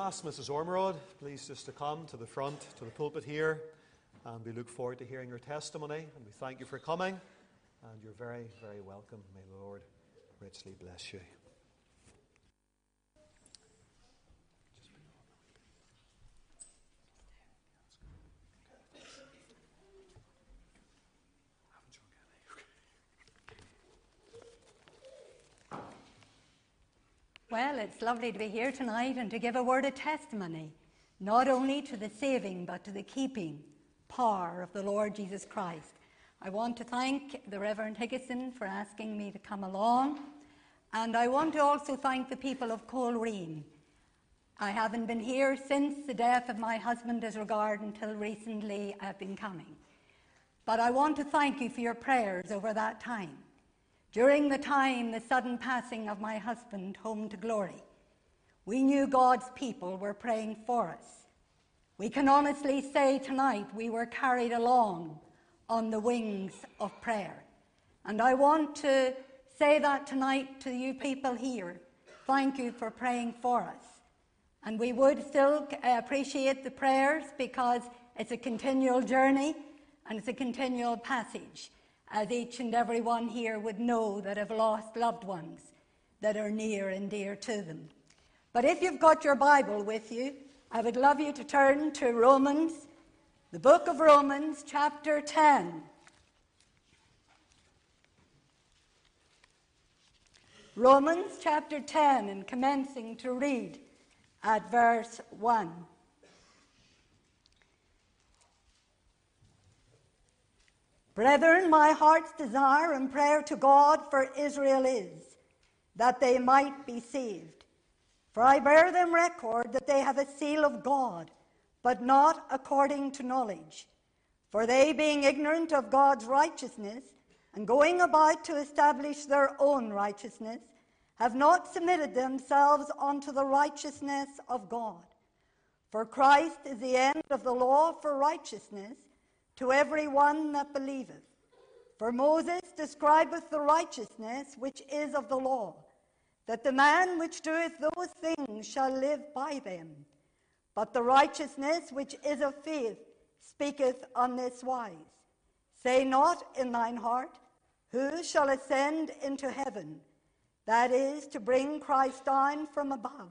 ask Mrs. Ormerod, please, just to come to the front, to the pulpit here. And we look forward to hearing your testimony. And we thank you for coming. And you're very, very welcome. May the Lord richly bless you. Well, it's lovely to be here tonight and to give a word of testimony, not only to the saving but to the keeping power of the Lord Jesus Christ. I want to thank the Reverend Higginson for asking me to come along, and I want to also thank the people of Coleraine. I haven't been here since the death of my husband as regard until recently I've been coming. But I want to thank you for your prayers over that time. During the sudden passing of my husband home to glory, we knew God's people were praying for us. We can honestly say tonight we were carried along on the wings of prayer. And I want to say that tonight to you people here. Thank you for praying for us. And we would still appreciate the prayers, because it's a continual journey and it's a continual passage, as each and every one here would know that have lost loved ones that are near and dear to them. But if you've got your Bible with you, I would love you to turn to Romans, the book of Romans, chapter 10. Romans chapter 10, and commencing to read at verse 1. Brethren, my heart's desire and prayer to God for Israel is that they might be saved. For I bear them record that they have a seal of God, but not according to knowledge. For they, being ignorant of God's righteousness, and going about to establish their own righteousness, have not submitted themselves unto the righteousness of God. For Christ is the end of the law for righteousness to every one that believeth. For Moses describeth the righteousness which is of the law, that the man which doeth those things shall live by them. But the righteousness which is of faith speaketh on this wise. Say not in thine heart, who shall ascend into heaven? That is, to bring Christ down from above.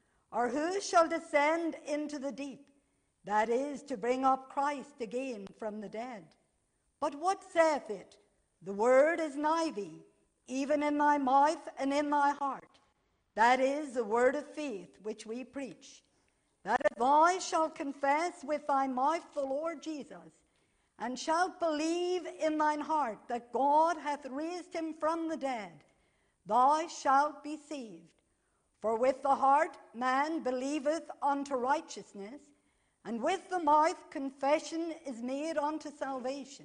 Or who shall descend into the deep? That is, to bring up Christ again from the dead. But what saith it? The word is nigh thee, even in thy mouth and in thy heart. That is the word of faith which we preach. That if thou shalt confess with thy mouth the Lord Jesus, and shalt believe in thine heart that God hath raised him from the dead, thou shalt be saved. For with the heart man believeth unto righteousness, and with the mouth confession is made unto salvation.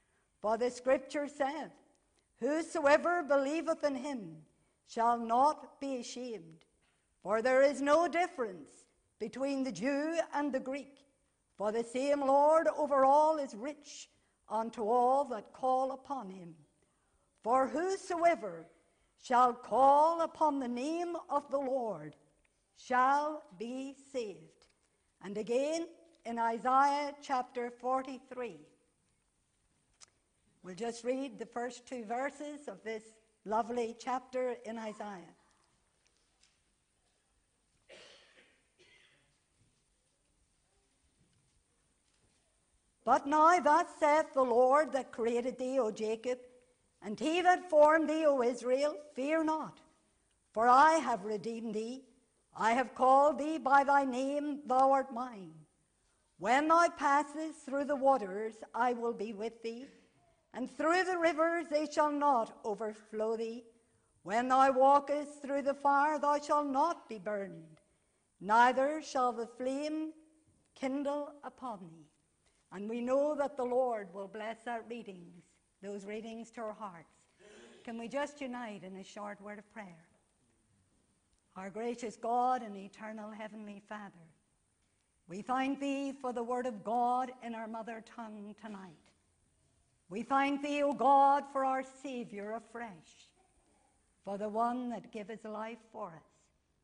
For the scripture saith, whosoever believeth in him shall not be ashamed. For there is no difference between the Jew and the Greek, for the same Lord over all is rich unto all that call upon him. For whosoever shall call upon the name of the Lord shall be saved. And again, in Isaiah chapter 43, we'll just read the first two verses of this lovely chapter in Isaiah. But now thus saith the Lord that created thee, O Jacob, and he that formed thee, O Israel, fear not, for I have redeemed thee. I have called thee by thy name, thou art mine. When thou passest through the waters, I will be with thee, and through the rivers they shall not overflow thee. When thou walkest through the fire, thou shalt not be burned, neither shall the flame kindle upon thee. And we know that the Lord will bless those readings to our hearts. Can we just unite in a short word of prayer? Our gracious God and eternal Heavenly Father, we thank thee for the word of God in our mother tongue tonight. We thank thee, O God, for our Savior afresh, for the one that gave his life for us.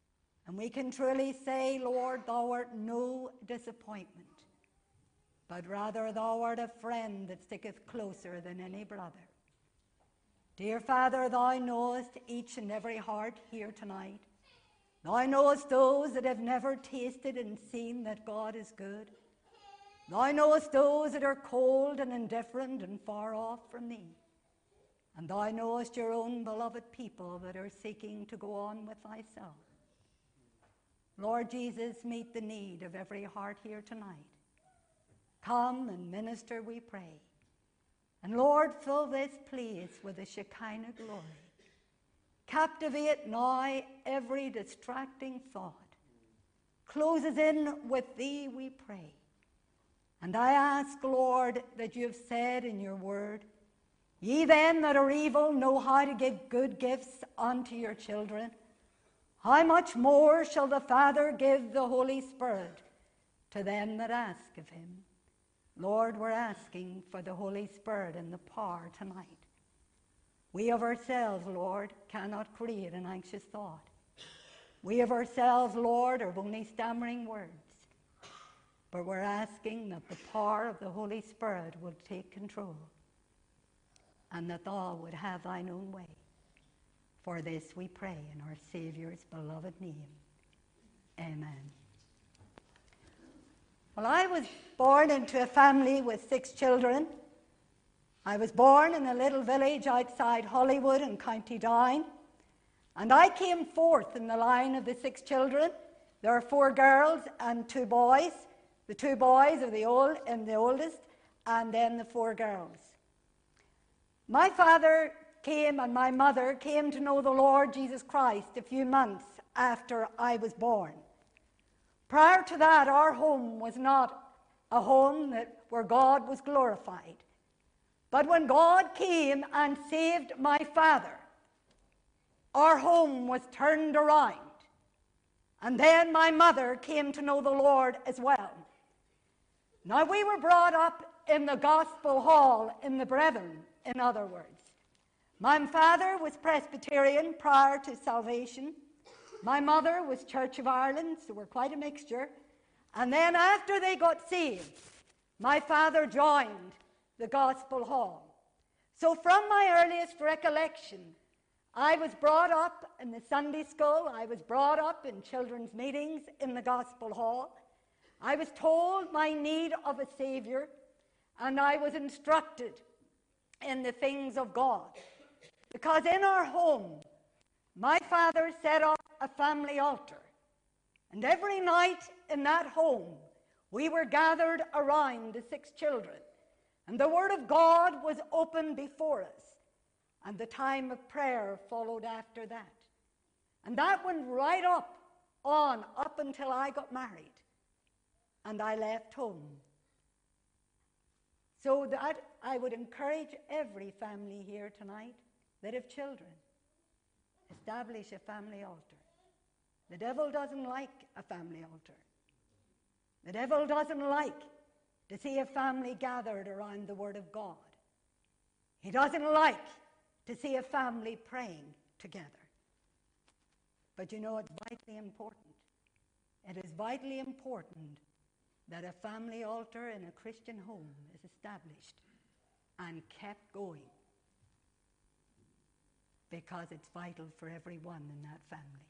And we can truly say, Lord, thou art no disappointment, but rather thou art a friend that sticketh closer than any brother. Dear Father, thou knowest each and every heart here tonight. Thou knowest those that have never tasted and seen that God is good. Thou knowest those that are cold and indifferent and far off from thee. And thou knowest your own beloved people that are seeking to go on with thyself. Lord Jesus, meet the need of every heart here tonight. Come and minister, we pray. And Lord, fill this place with the Shekinah glory. Captivate now every distracting thought. Close us in with thee, we pray. And I ask, Lord, that you have said in your word, ye then that are evil know how to give good gifts unto your children. How much more shall the Father give the Holy Spirit to them that ask of him? Lord, we're asking for the Holy Spirit and the power tonight. We of ourselves, Lord, cannot create an anxious thought. We of ourselves, Lord, are only stammering words. But we're asking that the power of the Holy Spirit will take control and that thou would have thine own way. For this we pray in our Saviour's beloved name. Amen. Well, I was born into a family with 6 children. I was born in a little village outside Hollywood in County Down. And I came fourth in the line of the 6 children. There are 4 girls and 2 boys. The 2 boys are the oldest, and then the 4 girls. My father came and my mother came to know the Lord Jesus Christ a few months after I was born. Prior to that, our home was not a home where God was glorified. But when God came and saved my father, our home was turned around. And then my mother came to know the Lord as well. Now, we were brought up in the gospel hall in the Brethren, in other words. My father was Presbyterian prior to salvation. My mother was Church of Ireland, so we're quite a mixture. And then after they got saved, my father joined the gospel hall. So from my earliest recollection, I was brought up in the Sunday school. I was brought up in children's meetings in the gospel hall. I was told my need of a Savior, and I was instructed in the things of God. Because in our home, my father set up a family altar. And every night in that home, we were gathered around the 6 children. And the Word of God was open before us. And the time of prayer followed after that. And that went right up until I got married. And I left home. So that I would encourage every family here tonight that have children, establish a family altar. The devil doesn't like a family altar. The devil doesn't like to see a family gathered around the Word of God. He doesn't like to see a family praying together. But you know, it's vitally important. It is vitally important that a family altar in a Christian home is established and kept going, because it's vital for everyone in that family.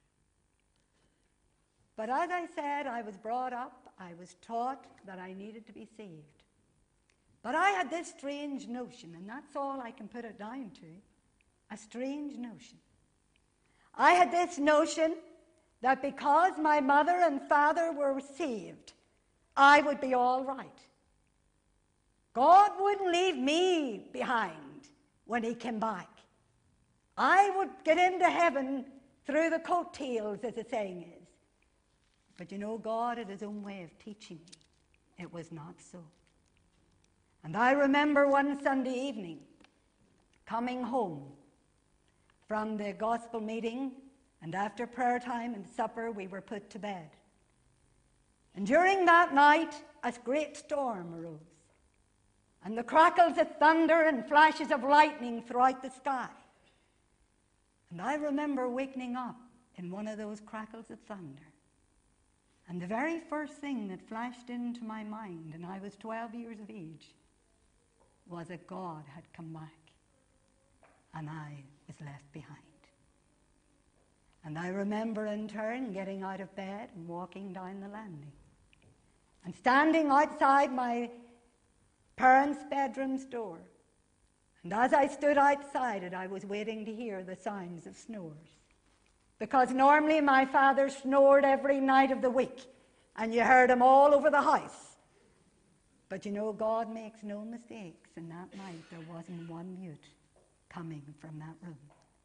But as I said, I was brought up, I was taught that I needed to be saved. But I had this strange notion, and that's all I can put it down to, a strange notion. I had this notion that because my mother and father were saved, I would be all right. God wouldn't leave me behind when he came back. I would get into heaven through the coattails, as the saying is. But you know, God had his own way of teaching me. It was not so. And I remember one Sunday evening coming home from the gospel meeting, and after prayer time and supper, we were put to bed. And during that night, a great storm arose, and the crackles of thunder and flashes of lightning throughout the sky. And I remember waking up in one of those crackles of thunder. And the very first thing that flashed into my mind, and I was 12 years of age, was that God had come back and I was left behind. And I remember in turn getting out of bed and walking down the landing and standing outside my parents' bedroom's door. And as I stood outside it, I was waiting to hear the sounds of snores. Because normally my father snored every night of the week, and you heard him all over the house. But you know, God makes no mistakes, and that night there wasn't one mute coming from that room.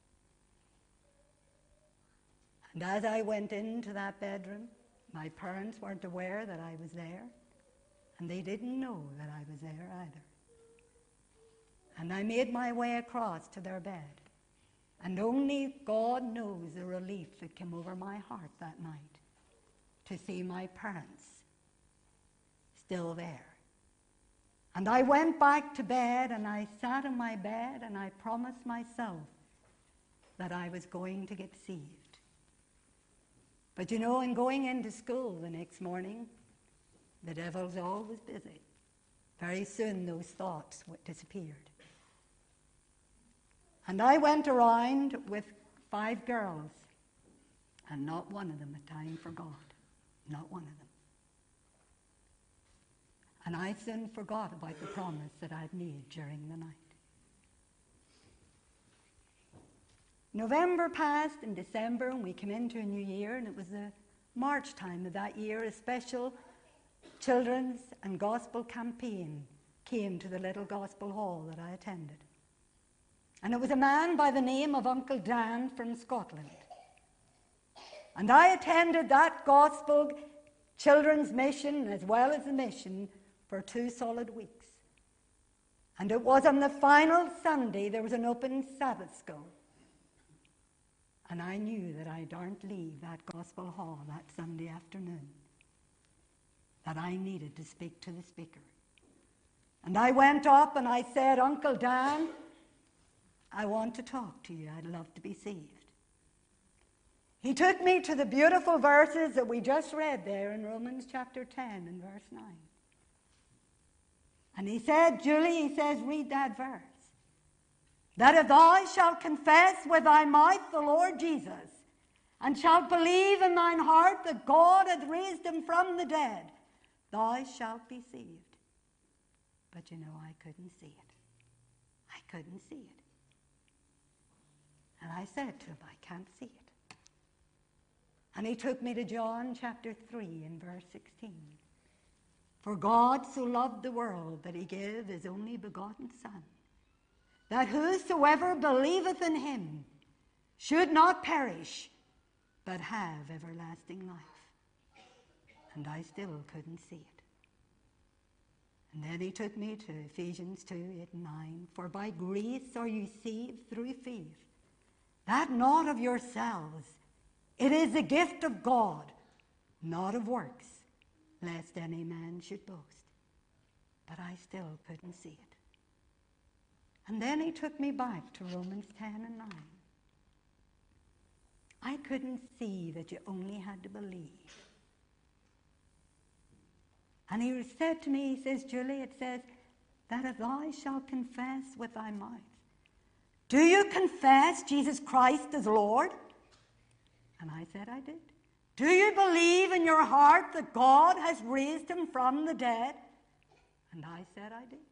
And as I went into that bedroom, my parents weren't aware that I was there, and they didn't know that I was there either. And I made my way across to their bed, and only God knows the relief that came over my heart that night to see my parents still there. And I went back to bed, and I sat in my bed, and I promised myself that I was going to get saved. But you know, in going into school the next morning, the devil's always busy. Very soon those thoughts disappeared. And I went around with 5 girls, and not one of them had time for God. Not one of them. And I soon forgot about the promise that I'd made during the night. November passed and December, and we came into a new year, and it was the March time of that year. A special children's and gospel campaign came to the little gospel hall that I attended. And it was a man by the name of Uncle Dan from Scotland. And I attended that gospel children's mission as well as the mission for 2 solid weeks. And it was on the final Sunday there was an open Sabbath school. And I knew that I daren't leave that gospel hall that Sunday afternoon, that I needed to speak to the speaker. And I went up and I said, Uncle Dan, I want to talk to you. I'd love to be saved. He took me to the beautiful verses that we just read there in Romans chapter 10 and verse 9. And he said, Julie, he says, read that verse. That if thou shalt confess with thy mouth the Lord Jesus, and shalt believe in thine heart that God hath raised him from the dead, thou shalt be saved. But you know, I couldn't see it. I couldn't see it. And I said to him, I can't see it. And he took me to John chapter 3 and verse 16. For God so loved the world that he gave his only begotten Son, that whosoever believeth in him should not perish, but have everlasting life. And I still couldn't see it. And then he took me to Ephesians 2, 8 and 9. For by grace are you saved through faith, that not of yourselves. It is the gift of God, not of works, lest any man should boast. But I still couldn't see it. And then he took me back to Romans 10 and 9. I couldn't see that you only had to believe. And he said to me, he says, Julie, it says, that if thou shalt confess with thy mouth. Do you confess Jesus Christ as Lord? And I said, I did. Do you believe in your heart that God has raised him from the dead? And I said, I did.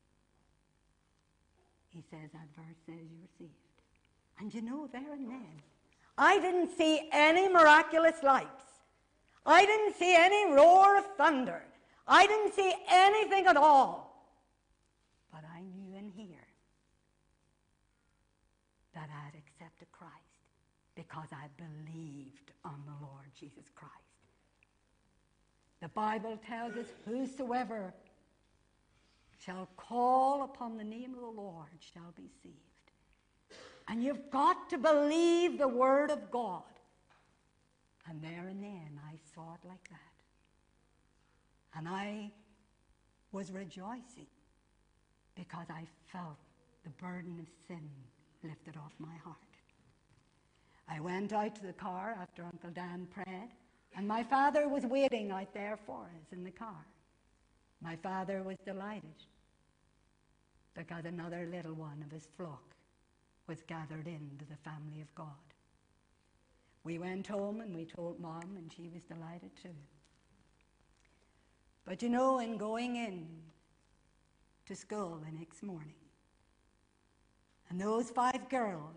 He says, that verse says you're saved. And you know, there and then, I didn't see any miraculous lights. I didn't see any roar of thunder. I didn't see anything at all. But I knew in here that I had accepted Christ because I believed on the Lord Jesus Christ. The Bible tells us, whosoever shall call upon the name of the Lord shall be saved. And you've got to believe the word of God. And there and then I saw it like that. And I was rejoicing because I felt the burden of sin lifted off my heart. I went out to the car after Uncle Dan prayed, And my father was waiting out there for us in the car. My father was delighted because another little one of his flock was gathered into the family of God. We went home and we told Mom, and she was delighted too. But you know, in going in to school the next morning, and those 5 girls,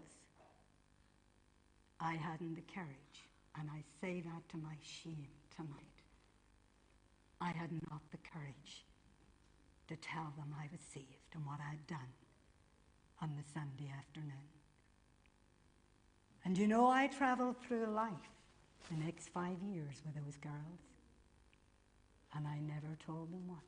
I hadn't the courage, and I say that to my shame tonight. I had not the courage to tell them I was saved and what I'd done on the Sunday afternoon. And you know, I traveled through life the next 5 years with those girls, and I never told them once.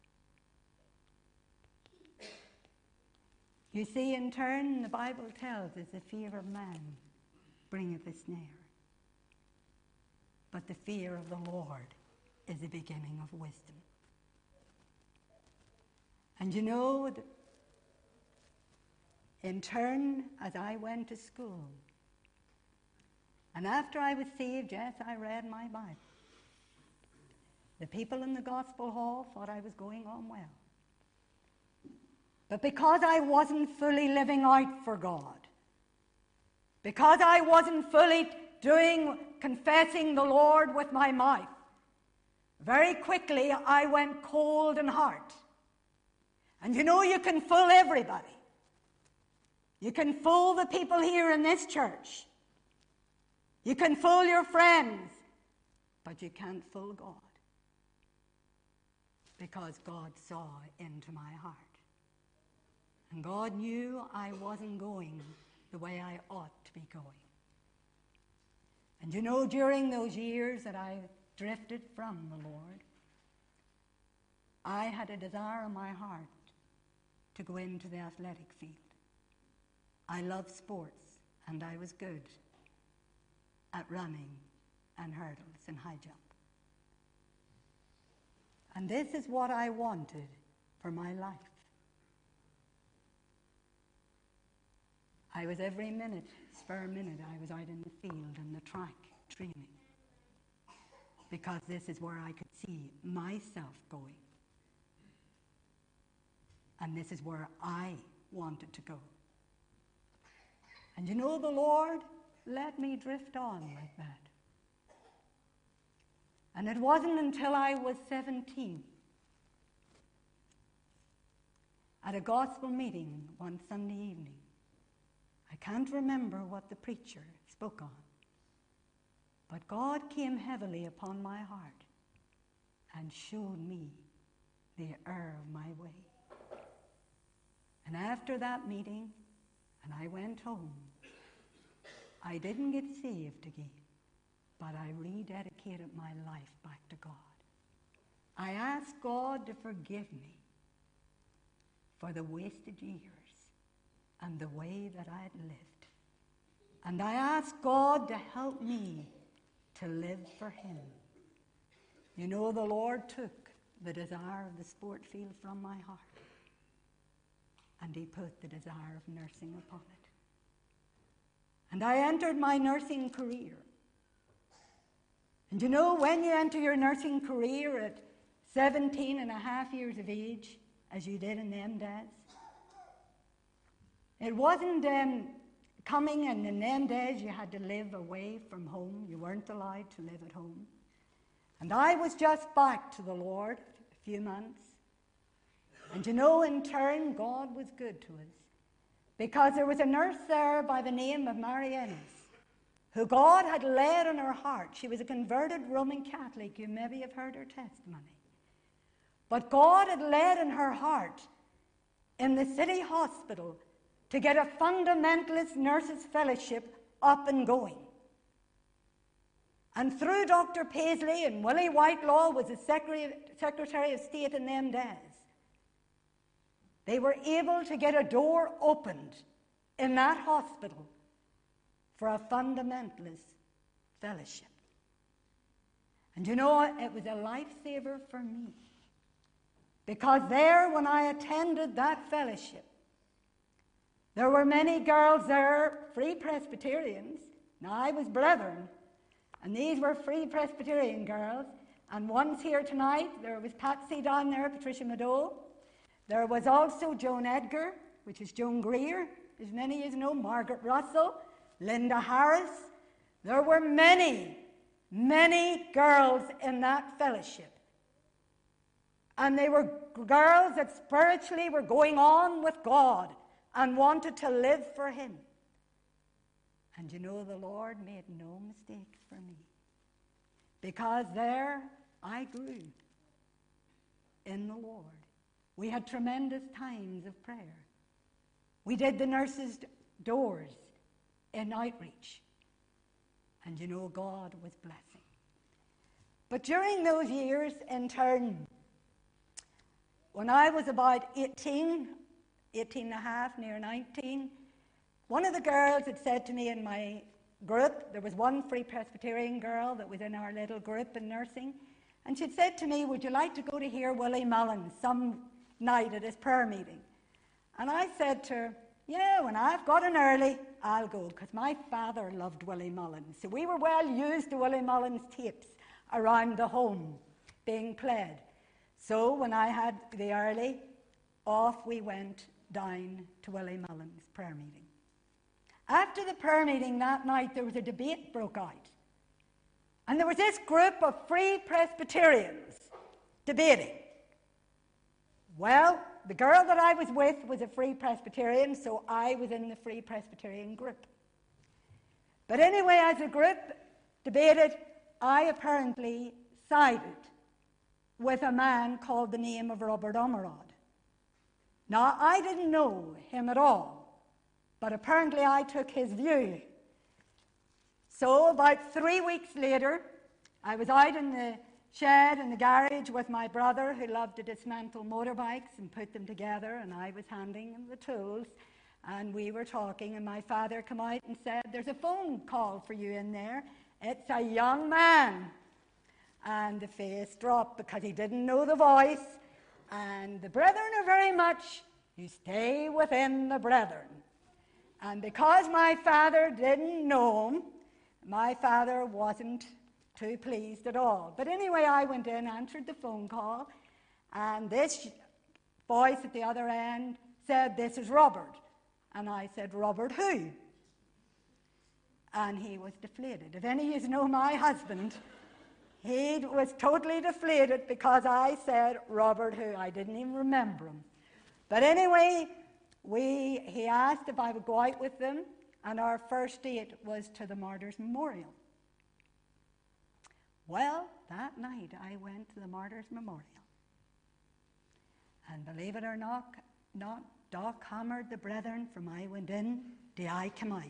You see, in turn, the Bible tells us the fear of man bringeth a snare, but the fear of the Lord is the beginning of wisdom. And you know, in turn, as I went to school, and after I was saved, yes, I read my Bible. The people in the gospel hall thought I was going on well. But because I wasn't fully living out for God, because I wasn't fully confessing the Lord with my mouth, very quickly I went cold in heart. And you know, you can fool everybody. You can fool the people here in this church. You can fool your friends, but you can't fool God. Because God saw into my heart. And God knew I wasn't going the way I ought to be going. And you know, during those years that I drifted from the Lord, I had a desire in my heart to go into the athletic field. I loved sports, and I was good at running and hurdles and high jump. And this is what I wanted for my life. I was every spare minute, I was out in the field and the track training, because this is where I could see myself going. And this is where I wanted to go. And you know, the Lord let me drift on like that. And it wasn't until I was 17, at a gospel meeting one Sunday evening, I can't remember what the preacher spoke on, but God came heavily upon my heart and showed me the error of my way. And after that meeting, and I went home, I didn't get saved again, but I rededicated my life back to God. I asked God to forgive me for the wasted years and the way that I had lived. And I asked God to help me to live for Him. You know, the Lord took the desire of the sport field from my heart, and He put the desire of nursing upon it. And I entered my nursing career. And you know, when you enter your nursing career at 17 and a half years of age, as you did in them days, it wasn't coming, and in them days you had to live away from home. You weren't allowed to live at home. And I was just back to the Lord a few months. And you know, in turn, God was good to us, because there was a nurse there by the name of Mary Ennis, who God had led in her heart. She was a converted Roman Catholic. You maybe have heard her testimony. But God had led in her heart in the city hospital to get a fundamentalist nurses fellowship up and going. And through Dr. Paisley, and Willie Whitelaw was the Secretary of State in them days, they were able to get a door opened in that hospital for a fundamentalist fellowship. And you know, it was a lifesaver for me, because there, when I attended that fellowship, there were many girls there, Free Presbyterians. Now, I was brethren, And these were Free Presbyterian girls. And once here tonight, there was Patsy down there, Patricia Madoe. There was also Joan Edgar, which is Joan Greer, as many of you know, Margaret Russell, Linda Harris. There were many, many girls in that fellowship. And they were girls that spiritually were going on with God and wanted to live for Him. And you know, the Lord made no mistakes for me. Because there I grew in the Lord. We had tremendous times of prayer. We did the nurses' doors in outreach. And you know, God was blessing. But during those years, in turn, when I was about 18 and a half, near 19, one of the girls had said to me in my group, there was one Free Presbyterian girl that was in our little group in nursing, and she'd said to me, would you like to go to hear Willie Mullins some night at his prayer meeting? And I said to her, yeah, when I've got an early, I'll go, because my father loved Willie Mullins. So we were well used to Willie Mullins tapes around the home being played. So when I had the early, off we went down to Willie Mullins' prayer meeting. After the prayer meeting that night, there was a debate broke out. And there was this group of Free Presbyterians debating. Well, the girl that I was with was a Free Presbyterian, so I was in the Free Presbyterian group. But anyway, as the group debated, I apparently sided with a man called the name of Robert Ormerod. Now, I didn't know him at all, but apparently I took his view. So about 3 weeks later, I was out in the shed in the garage with my brother, who loved to dismantle motorbikes and put them together, and I was handing him the tools, and we were talking, and my father came out and said, there's a phone call for you in there. It's a young man. And the face dropped because he didn't know the voice, and the brethren are very much, you stay within the brethren. And because my father didn't know him, my father wasn't too pleased at all. But anyway, I went in, answered the phone call, and this voice at the other end said, this is Robert. And I said, Robert who? And he was deflated. If any of you know my husband, he was totally deflated because I said, Robert who? I didn't even remember him. But anyway, he asked if I would go out with them, and our first date was to the Martyrs' Memorial. Well, that night I went to the Martyrs' Memorial. And believe it or not, Doc hammered the brethren from I went in till I came out.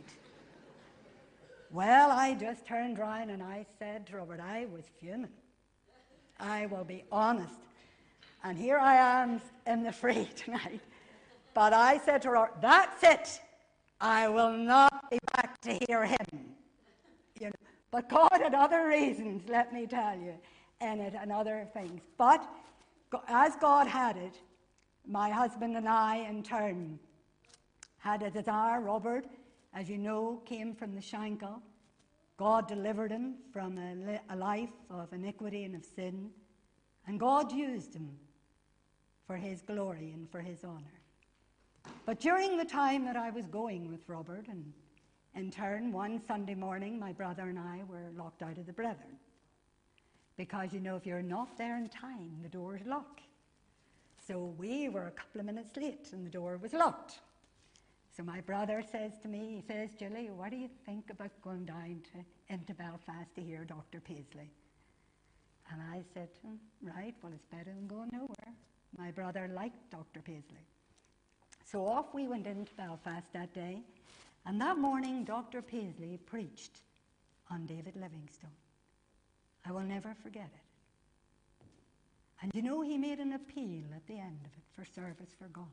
Well, I just turned round and I said to Robert, I was fuming. I will be honest. And here I am in the free tonight. But I said to Robert, that's it. I will not be back to hear him. You know, but God had other reasons, let me tell you, in it and other things. But as God had it, my husband and I, in turn, had a desire. Robert, as you know, came from the Shankill. God delivered him from a life of iniquity and of sin. And God used him for His glory and for His honor. But during the time that I was going with Robert, and in turn, one Sunday morning, my brother and I were locked out of the brethren. Because, you know, if you're not there in time, the door's locked. So we were a couple of minutes late, and the door was locked. So my brother says to me, he says, Julie, what do you think about going down into Belfast to hear Dr. Paisley? And I said to him, right, well, it's better than going nowhere. My brother liked Dr. Paisley. So off we went into Belfast that day, and that morning Dr. Paisley preached on David Livingstone. I will never forget it. And you know, he made an appeal at the end of it for service for God.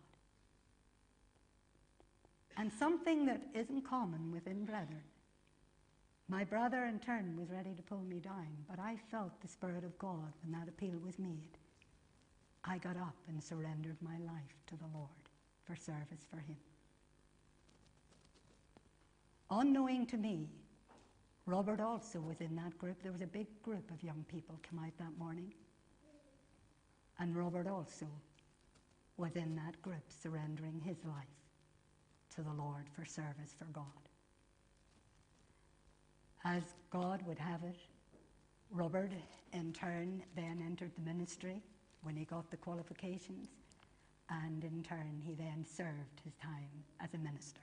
And something that isn't common within brethren. My brother, in turn, was ready to pull me down, but I felt the Spirit of God when that appeal was made. I got up and surrendered my life to the Lord for service for Him. Unknowing to me, Robert also was in that group. There was a big group of young people come out that morning. And Robert also was in that group, surrendering his life to the Lord for service for God. As God would have it, Robert in turn then entered the ministry when he got the qualifications, and in turn he then served his time as a minister.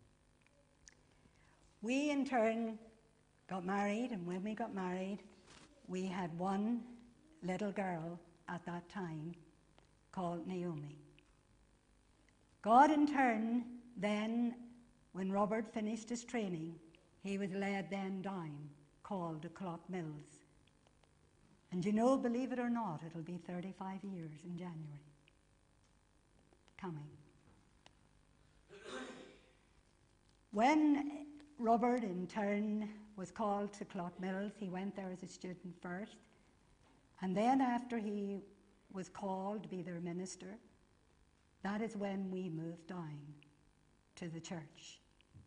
We in turn got married, and when we got married, we had one little girl at that time called Naomi. God in turn then, when Robert finished his training, he was led then down, called to Clough-Mills. And you know, believe it or not, it'll be 35 years in January. Coming. When Robert in turn was called to Clough-Mills, he went there as a student first. And then after he was called to be their minister, that is when we moved down to the church.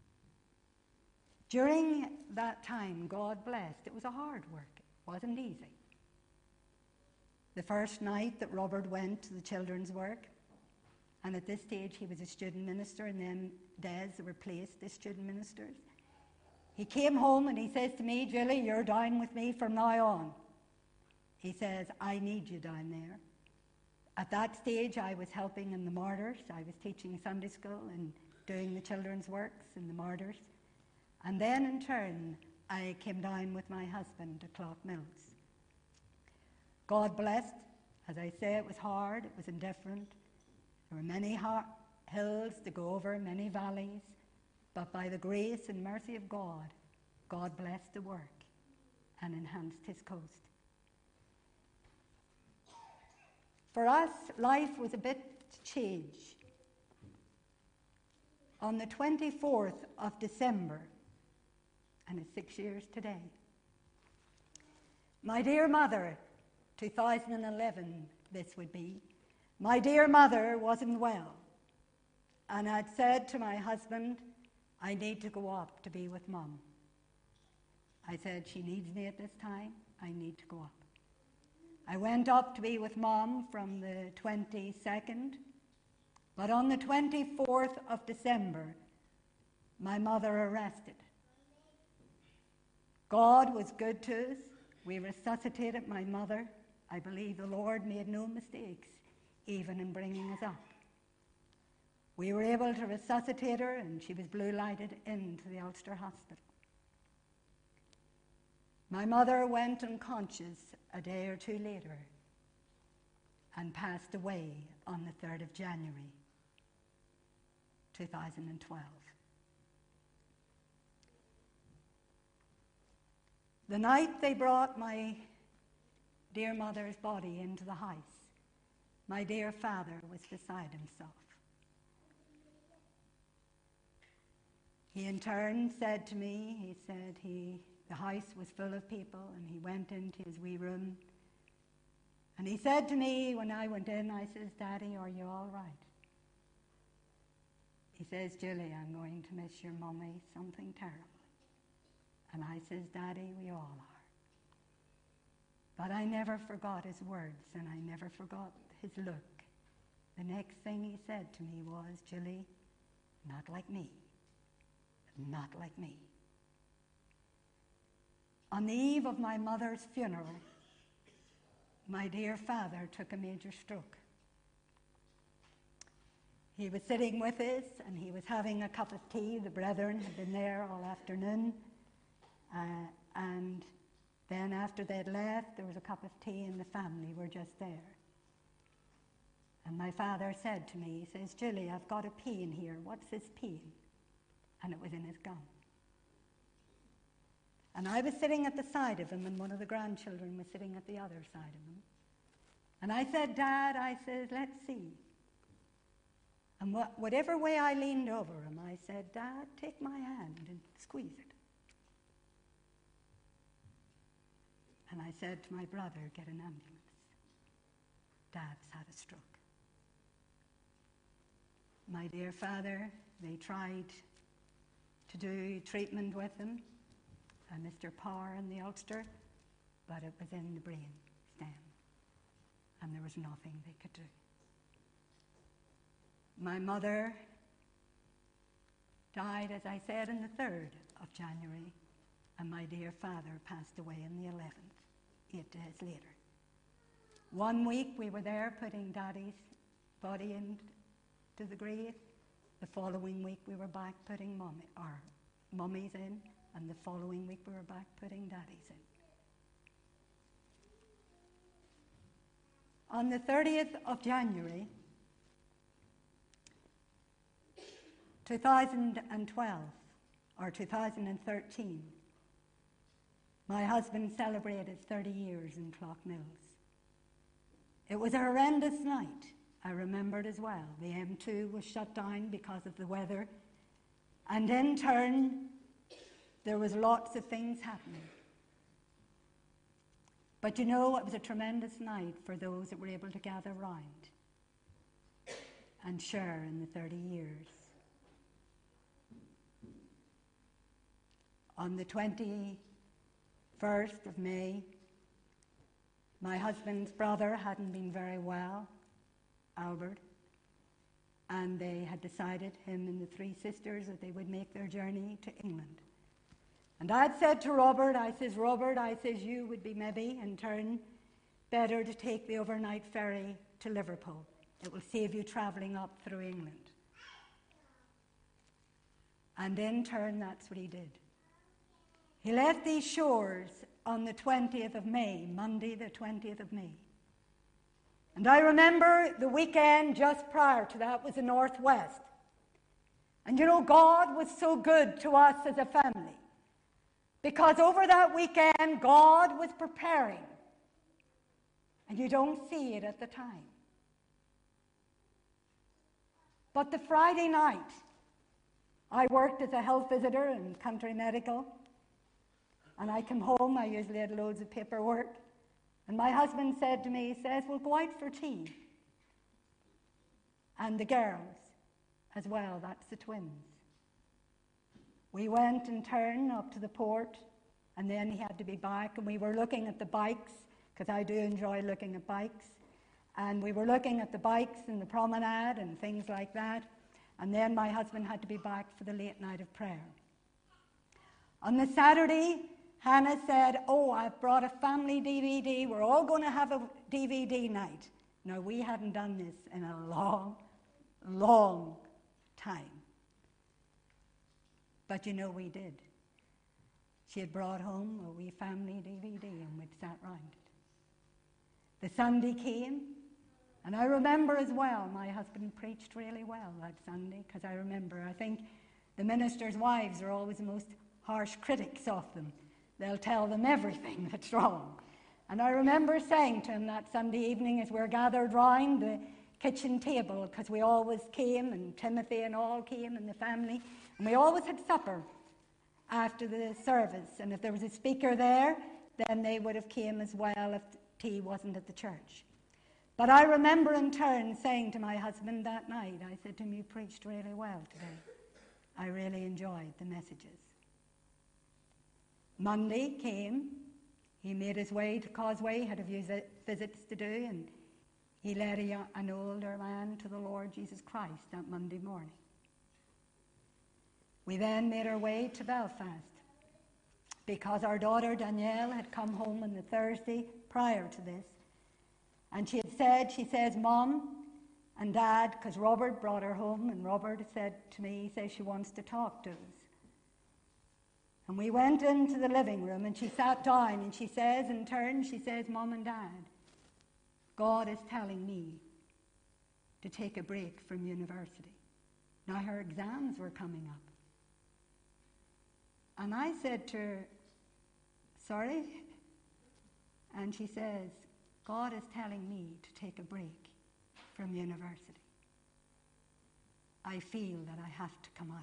During that time, God blessed. It was a hard work. It wasn't easy. The first night that Robert went to the children's work, and at this stage he was a student minister, and then Des replaced the student ministers. He came home and he says to me, "Julie, you're down with me from now on." He says, "I need you down there." At that stage, I was helping in the Martyrs. I was teaching Sunday school and doing the children's works in the Martyrs. And then, in turn, I came down with my husband to Clough-Mills. God blessed. As I say, it was hard. It was indifferent. There were many hills to go over, many valleys. But by the grace and mercy of God, God blessed the work and enhanced his coast. For us, life was a bit changed. On the 24th of December, and it's 6 years today, my dear mother, 2011 this would be, my dear mother wasn't well. And I'd said to my husband, "I need to go up to be with Mum." I said, "She needs me at this time. I need to go up." I went up to be with Mom from the 22nd, but on the 24th of December, my mother arrested. God was good to us. We resuscitated my mother. I believe the Lord made no mistakes, even in bringing us up. We were able to resuscitate her, and she was blue lighted into the Ulster Hospital. My mother went unconscious a day or two later and passed away on the 3rd of January, 2012. The night they brought my dear mother's body into the house, my dear father was beside himself. He in turn said to me, he said the house was full of people, and he went into his wee room. And he said to me when I went in, I says, "Daddy, are you all right?" He says, "Julie, I'm going to miss your mummy something terrible." And I says, "Daddy, we all are." But I never forgot his words, and I never forgot his look. The next thing he said to me was, "Julie, not like me. Not like me." On the eve of my mother's funeral, my dear father took a major stroke. He was sitting with us, and he was having a cup of tea. The brethren had been there all afternoon. And then after they'd left, there was a cup of tea, and the family were just there. And my father said to me, he says, "Julie, I've got a pain here. What's this pain?" And it was in his gum. And I was sitting at the side of him, and one of the grandchildren was sitting at the other side of him. And I said, "Dad," I said, "let's see." And whatever way I leaned over him, I said, "Dad, take my hand and squeeze it." And I said to my brother, "Get an ambulance. Dad's had a stroke." My dear father, they tried to do treatment with him. Mr. Power in the Ulster, but it was in the brain stem, and there was nothing they could do. My mother died, as I said, on the 3rd of January, and my dear father passed away on the 11th, 8 days later. 1 week we were there putting Daddy's body into the grave. The following week we were back putting Mummy's in, and the following week we were back putting Daddy's in. On the 30th of January, 2012, or 2013, my husband celebrated 30 years in Clough-Mills. It was a horrendous night. I remember it as well. The M2 was shut down because of the weather, and in turn, there was lots of things happening. But you know, it was a tremendous night for those that were able to gather round and share in the 30 years. On the 21st of May, my husband's brother hadn't been very well, Albert, and they had decided, him and the 3 sisters, that they would make their journey to England. And I had said to Robert, I says, you would be maybe, in turn, better to take the overnight ferry to Liverpool. It will save you travelling up through England. And in turn, that's what he did. He left these shores on the 20th of May, Monday the 20th of May. And I remember the weekend just prior to that was the Northwest. And you know, God was so good to us as a family, because over that weekend, God was preparing. And you don't see it at the time. But the Friday night, I worked as a health visitor in Country Medical. And I come home, I usually had loads of paperwork. And my husband said to me, he says, we'll go out for tea. And the girls as well, that's the twins. We went in turn up to the port, and then he had to be back, and we were looking at the bikes, because I do enjoy looking at bikes. And we were looking at the bikes and the promenade and things like that. And then my husband had to be back for the late night of prayer. On the Saturday, Hannah said, I've brought a family DVD. We're all going to have a DVD night. Now, we hadn't done this in a long, long time. But you know, we did. She had brought home a wee family DVD, and we'd sat round it. The Sunday came, and I remember as well, my husband preached really well that Sunday, because I think the ministers' wives are always the most harsh critics of them. They'll tell them everything that's wrong. And I remember saying to him that Sunday evening as we're gathered round the kitchen table, because we always came, and Timothy and all came, and the family, and we always had supper after the service. And if there was a speaker there, then they would have came as well if tea wasn't at the church. But I remember in turn saying to my husband that night, I said to him, you preached really well today. I really enjoyed the messages. Monday came, he made his way to Causeway, had a few visits to do, and he led an older man to the Lord Jesus Christ that Monday morning. We then made our way to Belfast, because our daughter Danielle had come home on the Thursday prior to this, and she says, Mom and Dad, because Robert brought her home, and Robert said to me, he says she wants to talk to us. And we went into the living room, and she sat down, and she says, in turn, she says, Mom and Dad, God is telling me to take a break from university. Now her exams were coming up. And I said to her, sorry? And she says, God is telling me to take a break from university. I feel that I have to come out.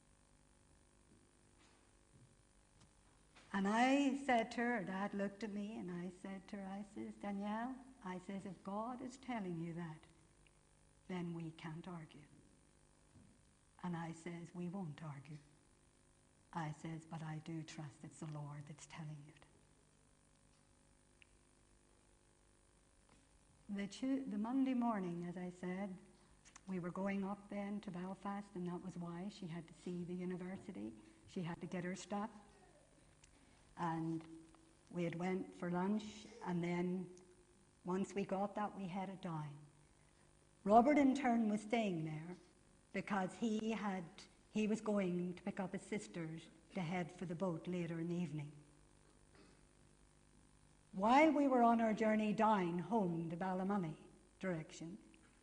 And I said to her, Dad looked at me, and I said to her, I says, Danielle, I says, if God is telling you that, then we can't argue. And I says, we won't argue. I says, but I do trust it's the Lord that's telling you it. The Monday morning, as I said, we were going up then to Belfast, and that was why she had to see the university. She had to get her stuff. And we had went for lunch, and then once we got that, we headed down. Robert, in turn, was staying there because he was going to pick up his sisters to head for the boat later in the evening. While we were on our journey down home to Ballymoney direction,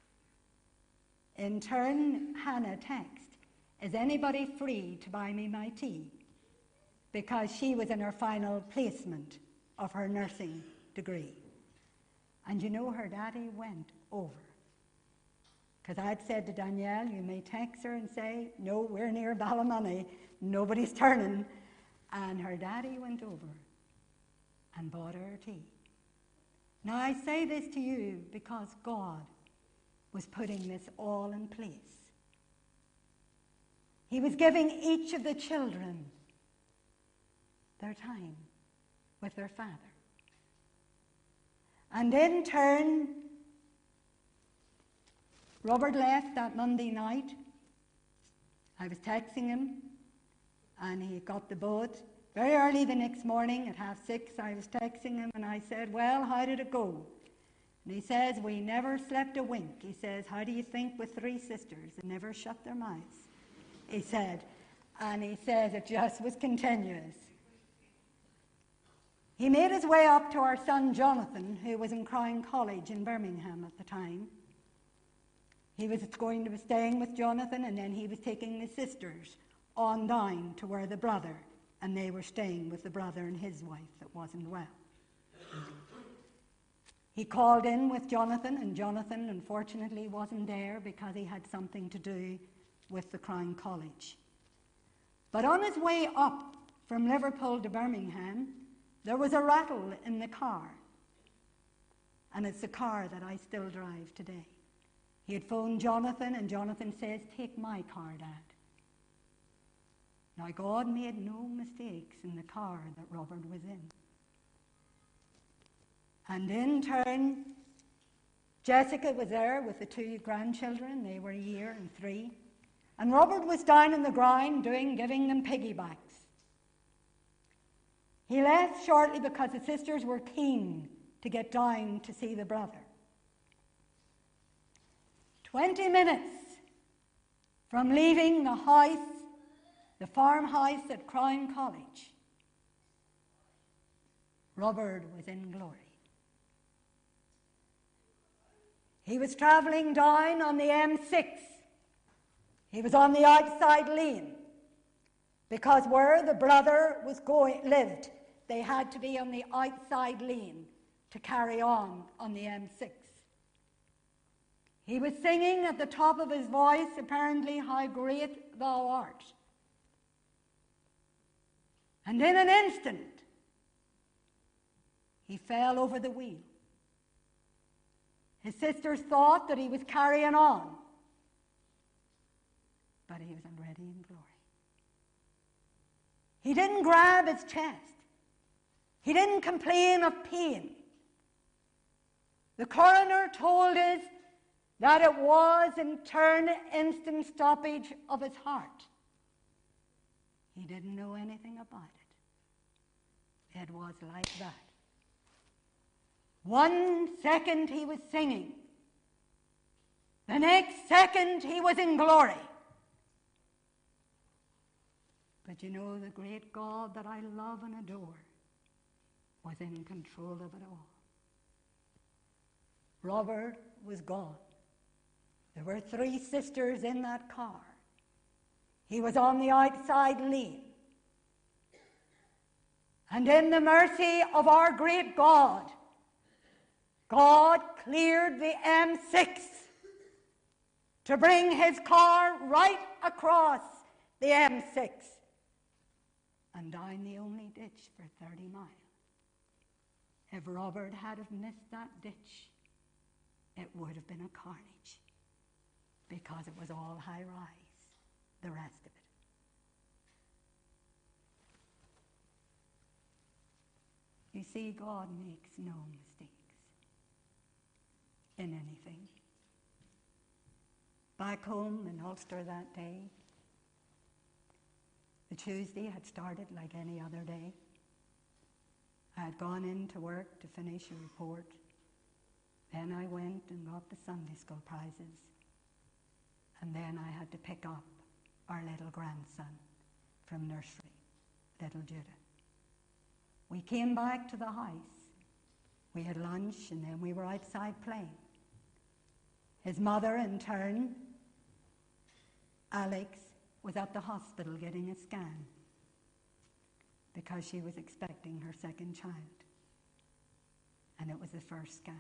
in turn, Hannah texted, "Is anybody free to buy me my tea?" Because she was in her final placement of her nursing degree. And you know, her daddy went over. Because I'd said to Danielle, you may text her and say, no, we're near Ballymoney, nobody's turning. And her daddy went over and bought her tea. Now I say this to you because God was putting this all in place. He was giving each of the children their time with their father. And in turn, Robert left that Monday night. I was texting him, and he got the boat. Very early the next morning, at 6:30, I was texting him, and I said, well, how did it go? And he says, we never slept a wink. He says, how do you think with 3 sisters that never shut their mouths? He said, and he says it just was continuous. He made his way up to our son Jonathan, who was in Crown College in Birmingham at the time. He was going to be staying with Jonathan, and then he was taking the sisters on down to where the brother, and they were staying with the brother and his wife that wasn't well. He called in with Jonathan, and Jonathan unfortunately wasn't there because he had something to do with the Crown College. But on his way up from Liverpool to Birmingham, there was a rattle in the car. And it's the car that I still drive today. He had phoned Jonathan, and Jonathan says, take my car, Dad. Now, God made no mistakes in the car that Robert was in. And in turn, Jessica was there with the 2 grandchildren. They were 1 year and 3. And Robert was down in the ground giving them piggybacks. He left shortly because the sisters were keen to get down to see the brother. 20 minutes from leaving the house, the farmhouse at Crown College, Robert was in glory. He was travelling down on the M6. He was on the outside lane because where the brother lived, they had to be on the outside lane to carry on the M6. He was singing at the top of his voice, apparently, how great thou art. And in an instant, he fell over the wheel. His sisters thought that he was carrying on, but he was already in glory. He didn't grab his chest. He didn't complain of pain. The coroner told us that it was in turn instant stoppage of his heart. He didn't know anything about it. It was like that. 1 second he was singing. The next second he was in glory. But you know, the great God that I love and adore was in control of it all. Robert was gone. There were 3 sisters in that car. He was on the outside lane. And in the mercy of our great God, God cleared the M6 to bring his car right across the M6 and down the only ditch for 30 miles. If Robert had have missed that ditch, it would have been a carnage because it was all high rise, the rest of it. You see, God makes no mistakes in anything. Back home in Ulster that day, the Tuesday had started like any other day. I had gone into work to finish a report. Then I went and got the Sunday school prizes. And then I had to pick up our little grandson from nursery, little Judah. We came back to the house. We had lunch and then we were outside playing. His mother, in turn, Alex, was at the hospital getting a scan because she was expecting her second child. And it was the first scan.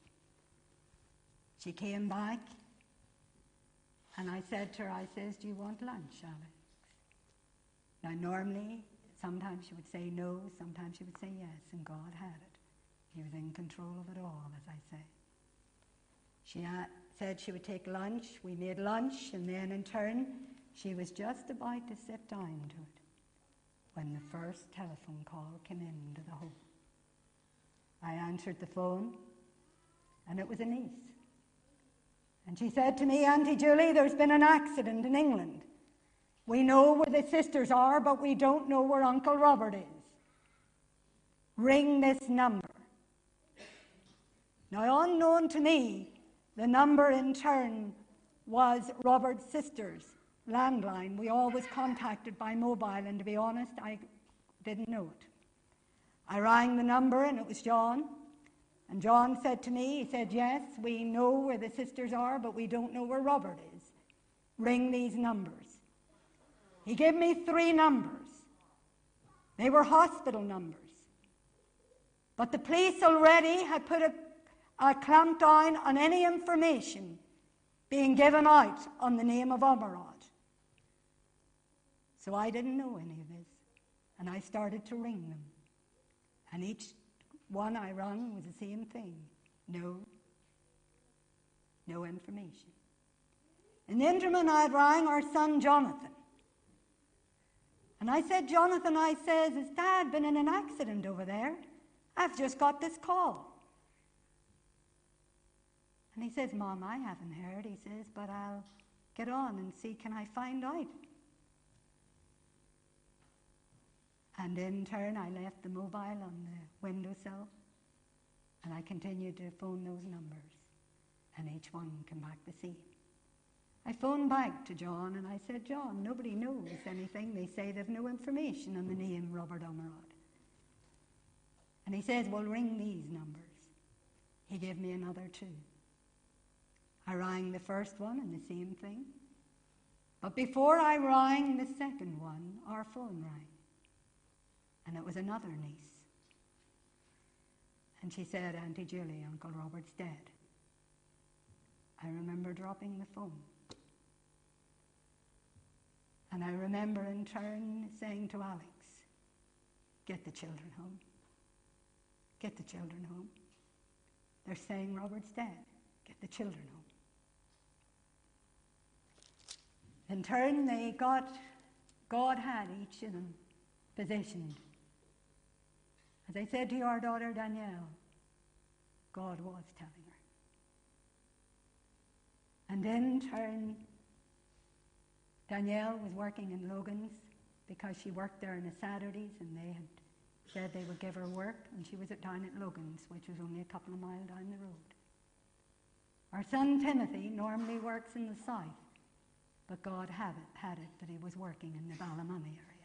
She came back and I said to her, I says, do you want lunch, Alex? Now normally, sometimes she would say no, sometimes she would say yes, and God had it. He was in control of it all, as I say. She said she would take lunch. We made lunch, and then in turn, she was just about to sit down to it when the first telephone call came into the home. I answered the phone, and it was a niece. And she said to me, Auntie Julie, there's been an accident in England. We know where the sisters are, but we don't know where Uncle Robert is. Ring this number. Now, unknown to me, the number in turn was Robert's sister's landline. We always contacted by mobile, and to be honest, I didn't know it. I rang the number, and it was John. And John said to me, he said, yes, we know where the sisters are, but we don't know where Robert is. Ring these numbers. He gave me 3 numbers. They were hospital numbers. But the police already had put a clamp down on any information being given out on the name of Ormerod. So I didn't know any of this. And I started to ring them. And each one I rang was the same thing. No information. In the interim, I rang our son Jonathan. And I said, Jonathan, I says, has Dad been in an accident over there? I've just got this call. And he says, Mom, I haven't heard. He says, but I'll get on and see, can I find out? And in turn, I left the mobile on the windowsill, and I continued to phone those numbers, and each one came back the same. I phoned back to John, and I said, John, nobody knows anything. They say they've no information on the name Robert Ormerod. And he says, well, ring these numbers. He gave me another 2. I rang the first one, and the same thing. But before I rang the second one, our phone rang. And it was another niece. And she said, Auntie Julie, Uncle Robert's dead. I remember dropping the phone. And I remember in turn saying to Alex, get the children home. Get the children home. They're saying Robert's dead. Get the children home. In turn, God had each of them positioned. As I said to your daughter Danielle, God was telling her. And in turn, Danielle was working in Logan's because she worked there on the Saturdays, and they had said they would give her work, and she was down at Logan's, which was only a couple of miles down the road. Our son Timothy normally works in the south, but God had it that he was working in the Ballymoney area.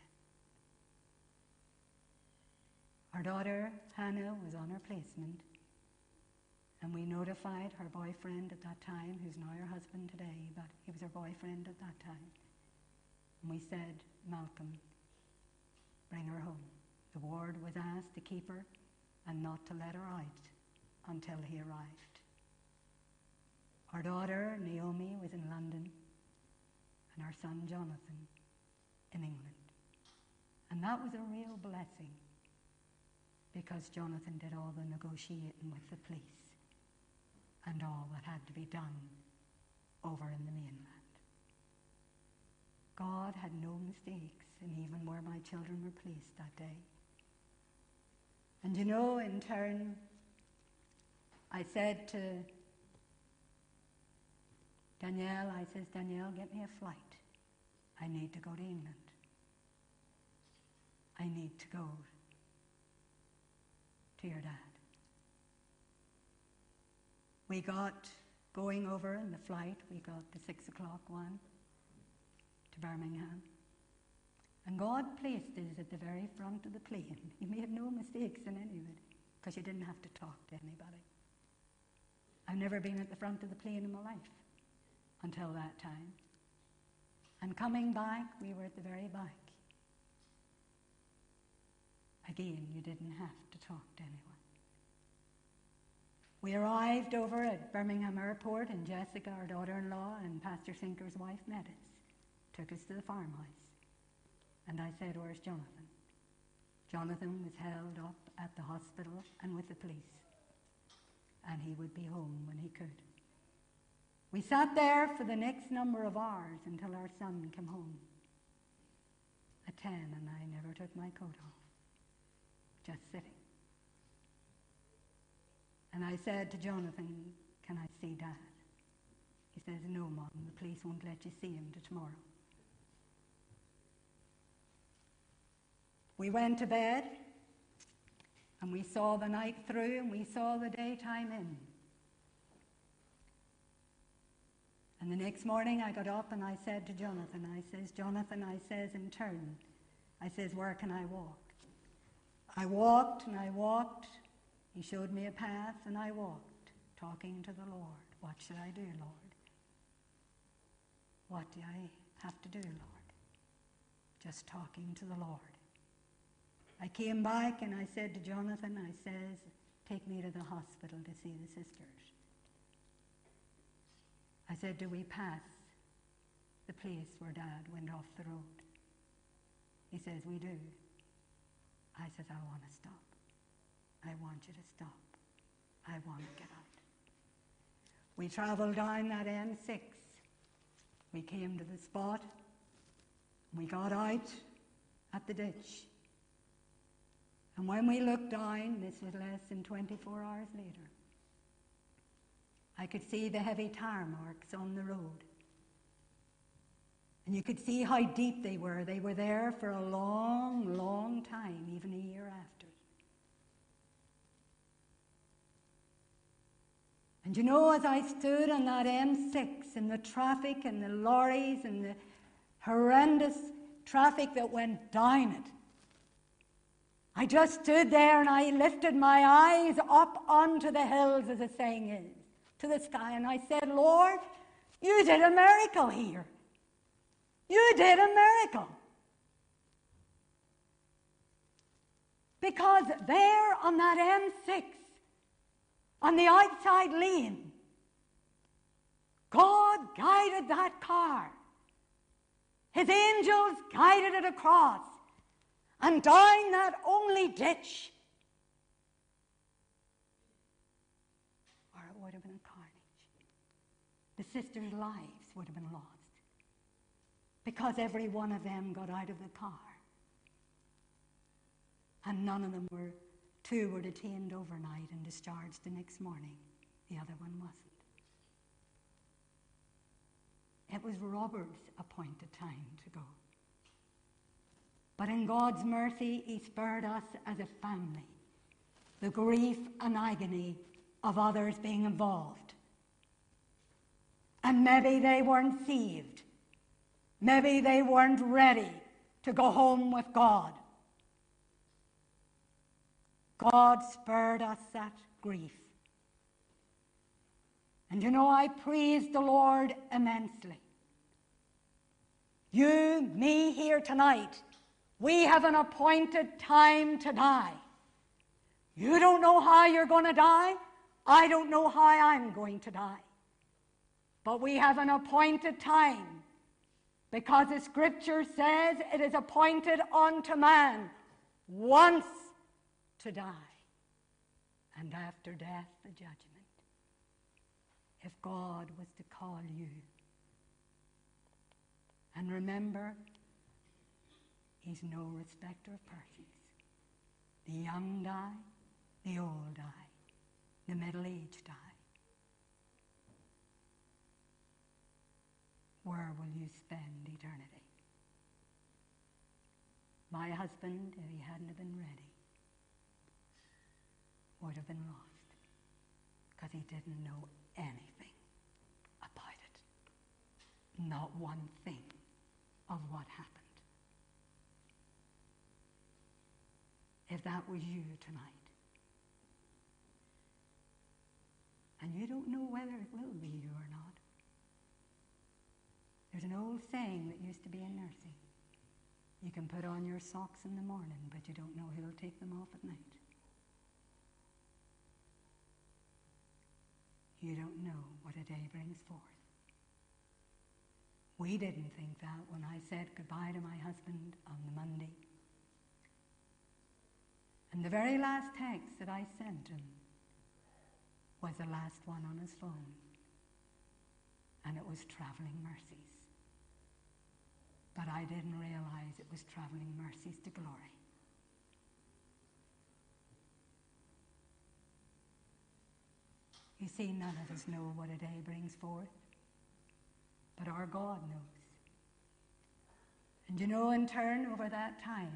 Our daughter Hannah was on her placement, and we notified her boyfriend at that time, who's now her husband today, but he was her boyfriend at that time. And we said, Malcolm, bring her home. The ward was asked to keep her and not to let her out until he arrived. Our daughter Naomi was in London, and our son Jonathan in England. And that was a real blessing, because Jonathan did all the negotiating with the police and all that had to be done over in the mainland. God had no mistakes, and even where my children were placed that day, And you know, in turn, I said to Danielle, I says, Danielle, get me a flight. I need to go to England. I need to go to your dad. We got going over in the flight. We got the 6 o'clock one to Birmingham. And God placed us at the very front of the plane. You made no mistakes in any of it, because you didn't have to talk to anybody. I've never been at the front of the plane in my life until that time. And coming back, we were at the very back. Again, you didn't have to talk to anyone. We arrived over at Birmingham Airport, and Jessica, our daughter-in-law, and Pastor Sinker's wife met us, took us to the farmhouse. And I said, where's Jonathan? Jonathan was held up at the hospital and with the police, and he would be home when he could. We sat there for the next number of hours until our son came home at 10, and I never took my coat off, just sitting. And I said to Jonathan, can I see Dad? He says, no, Mom, the police won't let you see him till tomorrow. We went to bed, and we saw the night through, and we saw the daytime in. And the next morning I got up and I said to Jonathan, I says, Jonathan, I says in turn, I says, where can I walk? I walked and I walked. He showed me a path and I walked, talking to the Lord. What should I do, Lord? What do I have to do, Lord? Just talking to the Lord. I came back and I said to Jonathan, I says, take me to the hospital to see the sisters. I said, do we pass the place where Dad went off the road? He says, we do. I says, I want to stop. I want you to stop. I want to get out. We travelled down that M6. We came to the spot. We got out at the ditch. And when we looked down, this was less than 24 hours later, I could see the heavy tire marks on the road. And you could see how deep they were. They were there for a long, long time, even a year after. And you know, as I stood on that M6 and the traffic and the lorries and the horrendous traffic that went down it, I just stood there and I lifted my eyes up onto the hills, as the saying is, to the sky, and I said, Lord, you did a miracle here. You did a miracle. Because there on that M6, on the outside lane, God guided that car. His angels guided it across and down that only ditch, or it would have been a carnage. The sisters' lives would have been lost because every one of them got out of the car, and none of them were. 2 were detained overnight and discharged the next morning. The other one wasn't. It was Robert's appointed time to go. But in God's mercy, he spared us as a family the grief and agony of others being involved. And maybe they weren't saved. Maybe they weren't ready to go home with God. God spared us that grief. And you know, I praise the Lord immensely. You, me here tonight, we have an appointed time to die. You don't know how you're going to die. I don't know how I'm going to die. But we have an appointed time, because the Scripture says it is appointed unto man once to die, and after death the judgment. If God was to call you, and remember, he's no respecter of persons. The young die, the old die, the middle-aged die. Where will you spend eternity? My husband, if he hadn't have been ready, would have been lost, because he didn't know anything about it. Not one thing of what happened. If that was you tonight, and you don't know whether it will be you or not, there's an old saying that used to be in nursing. You can put on your socks in the morning, but you don't know who'll take them off at night. You don't know what a day brings forth. We didn't think that when I said goodbye to my husband on the Monday. And the very last text that I sent him was the last one on his phone. And it was traveling mercies. But I didn't realize it was traveling mercies to glory. You see, none of us know what a day brings forth, but our God knows. And you know, in turn, over that time,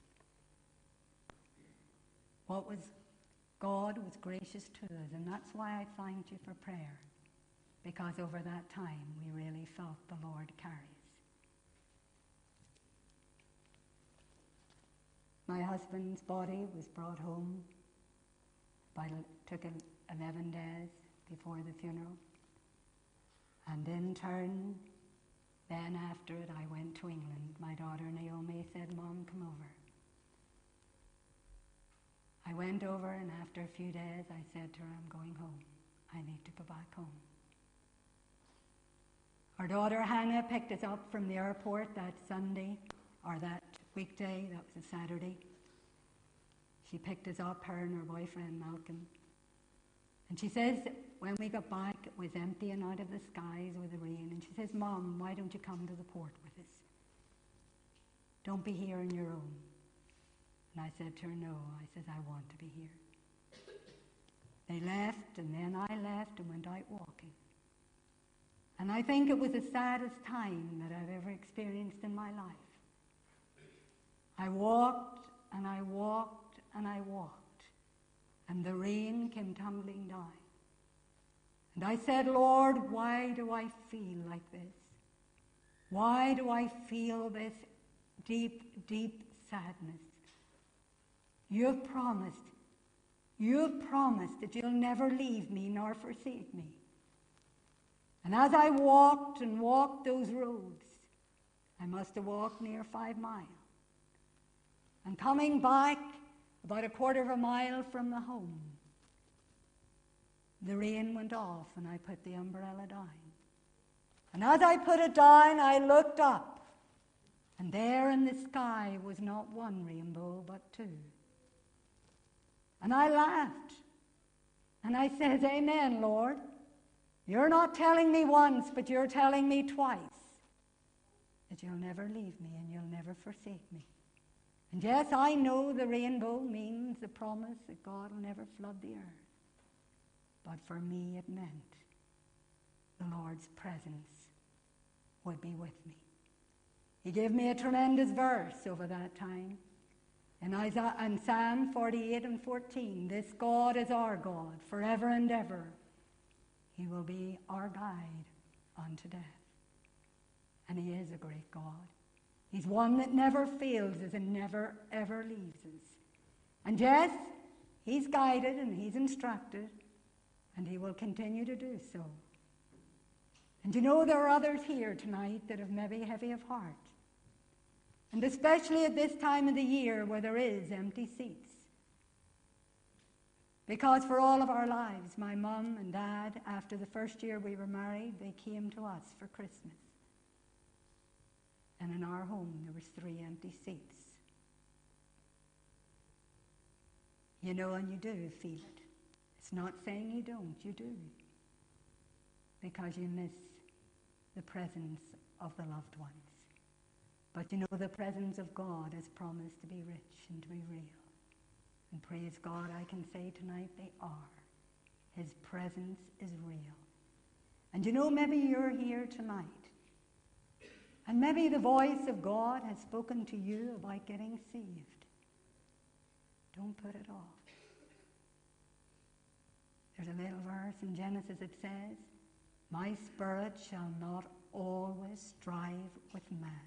God was gracious to us, and that's why I thanked you for prayer, because over that time we really felt the Lord carry us. My husband's body was brought home. Took 11 days before the funeral. And in turn, then after it, I went to England. My daughter Naomi said, "Mom, come over." I went over, and after a few days, I said to her, "I'm going home. I need to go back home." Our daughter Hannah picked us up from the airport that Sunday, or that weekday, that was a Saturday. She picked us up, her and her boyfriend Malcolm. And she says, when we got back, it was emptying out of the skies with the rain. And she says, "Mom, why don't you come to the port with us? Don't be here on your own." And I said to her, "No." I said, "I want to be here." They left, and then I left and went out walking. And I think it was the saddest time that I've ever experienced in my life. I walked, and I walked, and I walked, and the rain came tumbling down. And I said, "Lord, why do I feel like this? Why do I feel this deep, deep sadness? You've promised that you'll never leave me nor forsake me." And as I walked and walked those roads, I must have walked near 5 miles. And coming back about a quarter of a mile from the home, the rain went off and I put the umbrella down. And as I put it down, I looked up, and there in the sky was not one rainbow but 2. And I laughed, and I said, "Amen, Lord. You're not telling me once, but you're telling me twice that you'll never leave me and you'll never forsake me." And yes, I know the rainbow means the promise that God will never flood the earth. But for me, it meant the Lord's presence would be with me. He gave me a tremendous verse over that time. In Psalm 48 and 14, "This God is our God forever and ever. He will be our guide unto death." And he is a great God. He's one that never fails us and never, ever leaves us. And yes, he's guided and he's instructed, and he will continue to do so. And you know, there are others here tonight that are maybe heavy of heart. And especially at this time of the year where there is empty seats. Because for all of our lives, my mum and dad, after the first year we were married, they came to us for Christmas. And in our home, there was 3 empty seats. You know, and you do feel it. It's not saying you don't, you do. Because you miss the presence of the loved ones. But you know, the presence of God is promised to be rich and to be real. And praise God, I can say tonight they are. His presence is real. And you know, maybe you're here tonight, and maybe the voice of God has spoken to you about getting saved. Don't put it off. There's a little verse in Genesis that says, "My spirit shall not always strive with man."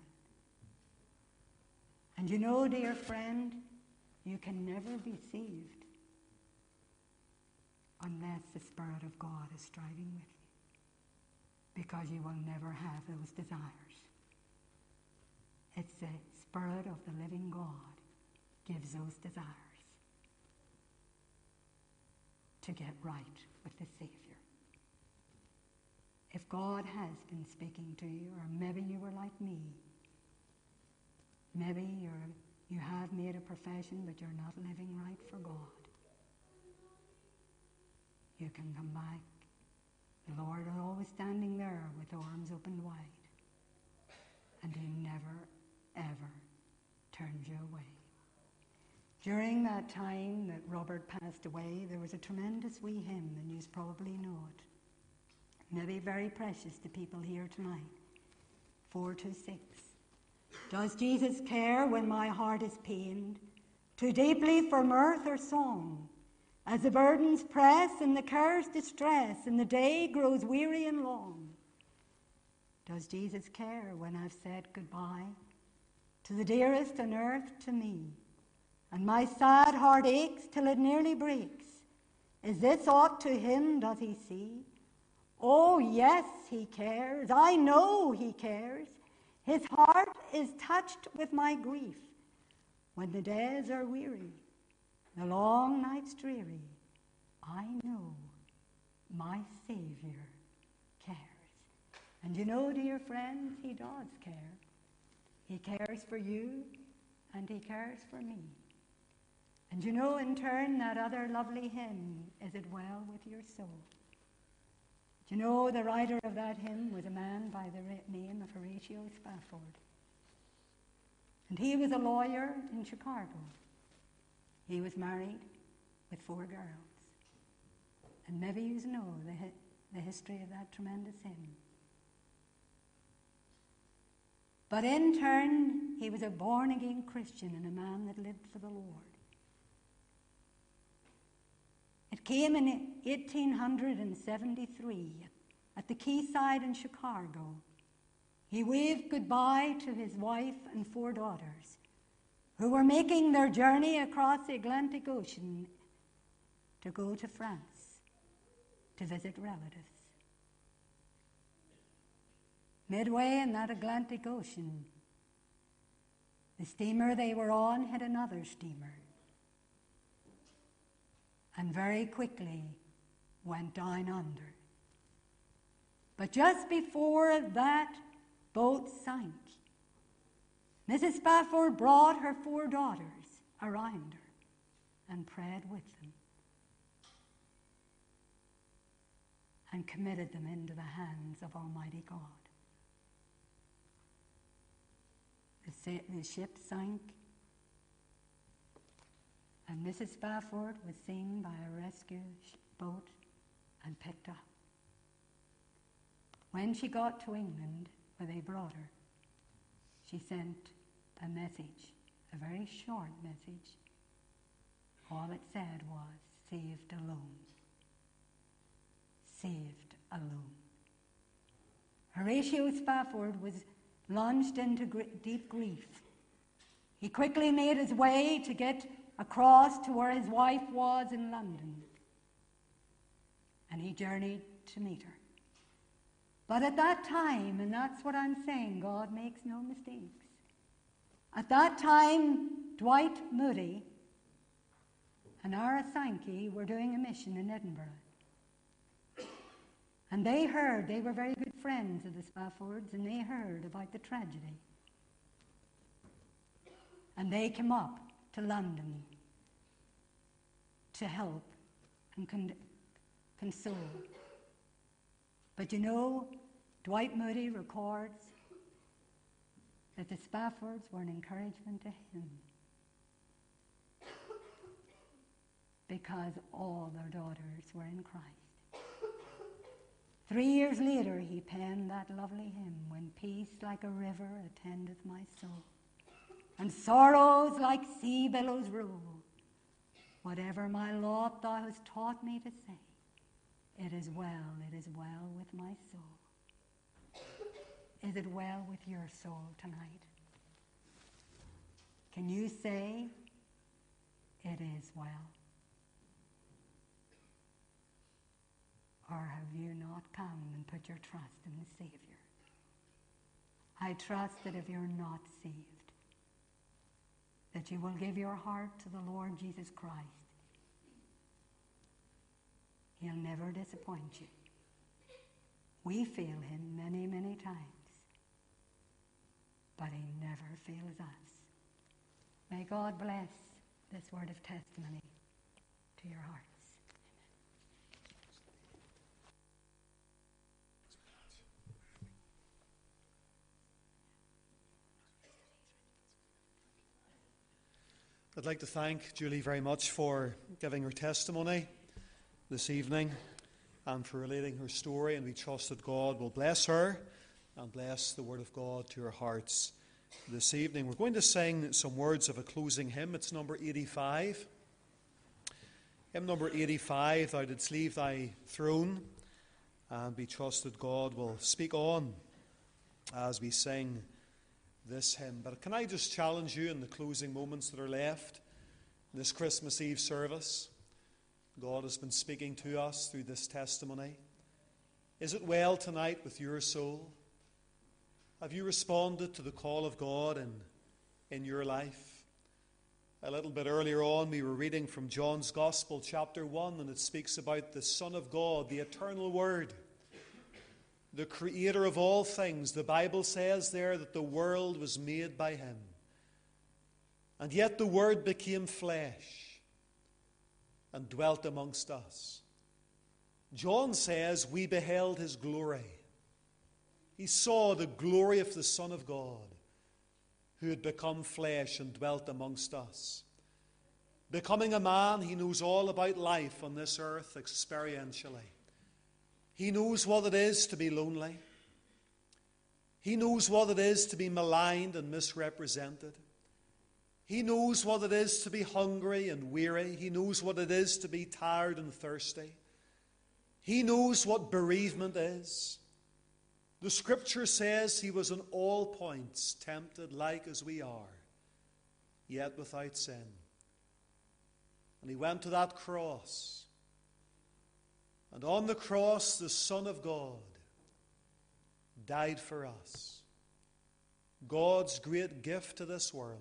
And you know, dear friend, you can never be saved unless the Spirit of God is striving with you, because you will never have those desires. It's the Spirit of the living God gives those desires to get right with the Savior. If God has been speaking to you, or maybe you were like me, maybe you have made a profession but you're not living right for God, you can come back. The Lord is always standing there with arms opened wide, and He never, ever turns you away. During that time that Robert passed away, there was a tremendous wee hymn, and you probably know it. Maybe very precious to people here tonight. 426. Does Jesus care when my heart is pained, too deeply for mirth or song? As the burdens press and the cares distress, and the day grows weary and long. Does Jesus care when I've said goodbye to the dearest on earth to me, and my sad heart aches till it nearly breaks? Is this aught to Him does He see? Oh yes, He cares. I know He cares. His heart is touched with my grief. When the days are weary, the long nights dreary, I know my Savior cares. And you know, dear friends, He does care. He cares for you, and He cares for me. And you know, in turn, that other lovely hymn, Is It Well With Your Soul? Do you know the writer of that hymn was a man by the name of Horatio Spafford? And he was a lawyer in Chicago. He was married with 4 girls. And maybe you know the history of that tremendous hymn. But in turn, he was a born-again Christian and a man that lived for the Lord. It came in 1873 at the quayside in Chicago. He waved goodbye to his wife and 4 daughters, who were making their journey across the Atlantic Ocean to go to France to visit relatives. Midway in that Atlantic Ocean, the steamer they were on hit another steamer, and very quickly went down under. But just before that boat sank, Mrs. Spafford brought her 4 daughters around her and prayed with them and committed them into the hands of Almighty God. The ship sank, and Mrs. Spafford was seen by a rescue boat and picked up. When she got to England, where they brought her, she sent a message, a very short message. All it said was, saved alone. Saved alone. Horatio Spafford was plunged into deep grief. He quickly made his way to get across to where his wife was in London, and he journeyed to meet her. But at that time, and that's what I'm saying, God makes no mistakes. At that time, Dwight Moody and Ara Sankey were doing a mission in Edinburgh. And they heard, they were very good friends of the Spaffords, and they heard about the tragedy. And they came up to London to help and console. But you know, Dwight Moody records that the Spaffords were an encouragement to him. because all their daughters were in Christ. 3 years later, he penned that lovely hymn, when peace like a river attendeth my soul, and sorrows like sea billows roll. Whatever my lot thou hast taught me to say, it is well with my soul. Is it well with your soul tonight? Can you say, it is well? Or have you not come and put your trust in the Savior? I trust that if you're not saved, that you will give your heart to the Lord Jesus Christ. He'll never disappoint you. We fail him many, many times, but he never fails us. May God bless this word of testimony to your hearts. I'd like to thank Julie very much for giving her testimony this evening and for relating her story, and we trust that God will bless her and bless the Word of God to her hearts this evening. We're going to sing some words of a closing hymn. It's number 85. Hymn number 85, Thou didst leave thy throne, and we trust that God will speak on as we sing this hymn. But can I just challenge you in the closing moments that are left in this Christmas Eve service? God has been speaking to us through this testimony. Is it well tonight with your soul? Have you responded to the call of God in your life? A little bit earlier on, we were reading from John's Gospel, chapter 1, and it speaks about the Son of God, the eternal Word, the creator of all things. The Bible says there that the world was made by him. And yet the Word became flesh and dwelt amongst us. John says we beheld his glory. He saw the glory of the Son of God, who had become flesh and dwelt amongst us. Becoming a man, he knows all about life on this earth experientially. He knows what it is to be lonely. He knows what it is to be maligned and misrepresented. He knows what it is to be hungry and weary. He knows what it is to be tired and thirsty. He knows what bereavement is. The Scripture says he was in all points tempted like as we are, yet without sin. And he went to that cross. And on the cross, the Son of God died for us. God's great gift to this world.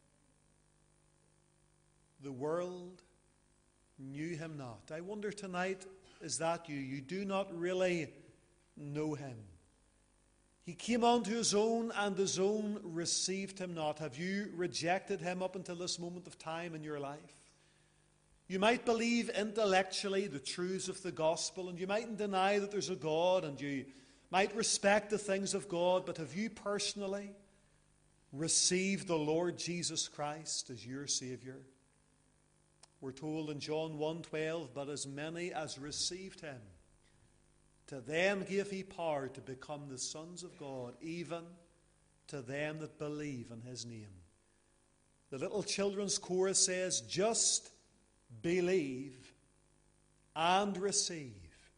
The world knew him not. I wonder tonight, is that you? You do not really know him. He came unto his own, and his own received him not. Have you rejected him up until this moment of time in your life? You might believe intellectually the truths of the gospel, and you mightn't deny that there's a God, and you might respect the things of God, but have you personally received the Lord Jesus Christ as your Savior? We're told in John 1:12, but as many as received him, to them gave he power to become the sons of God, even to them that believe in his name. The little children's chorus says, just believe and receive.